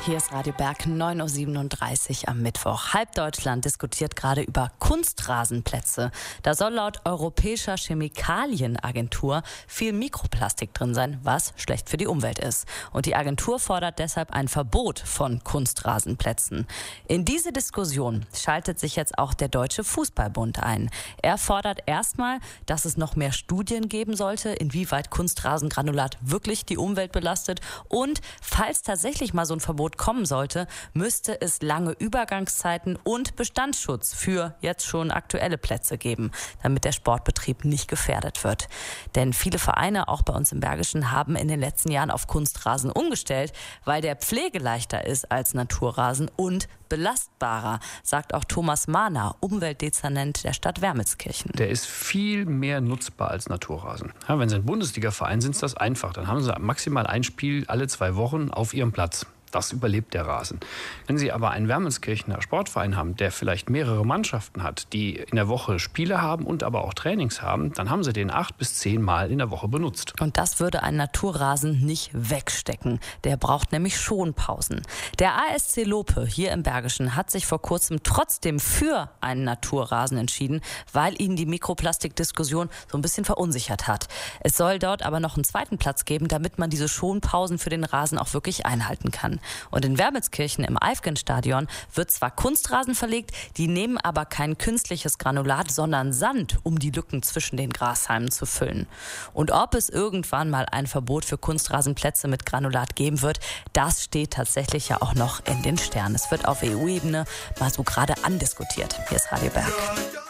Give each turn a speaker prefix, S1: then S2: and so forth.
S1: Hier ist Radio Berg, 9.37 Uhr am Mittwoch. Halb Deutschland diskutiert gerade über Kunstrasenplätze. Da soll laut Europäischer Chemikalienagentur viel Mikroplastik drin sein, was schlecht für die Umwelt ist. Und die Agentur fordert deshalb ein Verbot von Kunstrasenplätzen. In diese Diskussion schaltet sich jetzt auch der Deutsche Fußballbund ein. Er fordert erstmal, dass es noch mehr Studien geben sollte, inwieweit Kunstrasengranulat wirklich die Umwelt belastet. Und falls tatsächlich mal so ein Verbot kommen sollte, müsste es lange Übergangszeiten und Bestandsschutz für jetzt schon aktuelle Plätze geben, damit der Sportbetrieb nicht gefährdet wird. Denn viele Vereine, auch bei uns im Bergischen, haben in den letzten Jahren auf Kunstrasen umgestellt, weil der pflegeleichter ist als Naturrasen und belastbarer, sagt auch Thomas Mahner, Umweltdezernent der Stadt Wermelskirchen.
S2: Der ist viel mehr nutzbar als Naturrasen. Ja, wenn Sie ein Bundesliga-Verein sind, ist das einfach. Dann haben Sie maximal ein Spiel alle 2 Wochen auf Ihrem Platz. Das überlebt der Rasen. Wenn Sie aber einen Wermelskirchener Sportverein haben, der vielleicht mehrere Mannschaften hat, die in der Woche Spiele haben und aber auch Trainings haben, dann haben Sie den 8 bis 10 Mal in der Woche benutzt.
S1: Und das würde ein Naturrasen nicht wegstecken. Der braucht nämlich Schonpausen. Der ASC Lope hier im Bergischen hat sich vor kurzem trotzdem für einen Naturrasen entschieden, weil ihn die Mikroplastikdiskussion so ein bisschen verunsichert hat. Es soll dort aber noch einen zweiten Platz geben, damit man diese Schonpausen für den Rasen auch wirklich einhalten kann. Und in Wermelskirchen im Eifgen-Stadion wird zwar Kunstrasen verlegt, die nehmen aber kein künstliches Granulat, sondern Sand, um die Lücken zwischen den Grashalmen zu füllen. Und ob es irgendwann mal ein Verbot für Kunstrasenplätze mit Granulat geben wird, das steht tatsächlich ja auch noch in den Sternen. Es wird auf EU-Ebene mal so gerade andiskutiert. Hier ist Radio Berg.